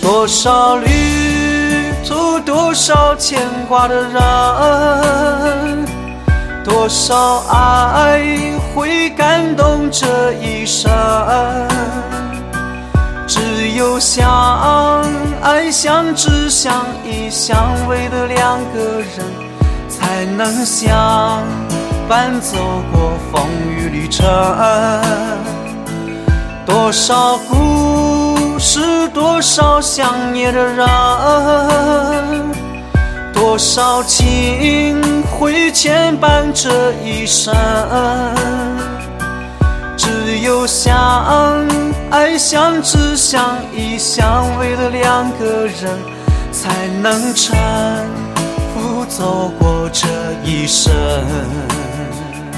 多少旅途，多少牵挂的人，多少爱会感动这一生。只有相爱相知相依相偎的两个人，才能相伴走过风雨旅程。多少故事，多少想念的人，多少情会牵绊这一生。只有相爱相知相依相偎的两个人，才能搀扶走过这一生。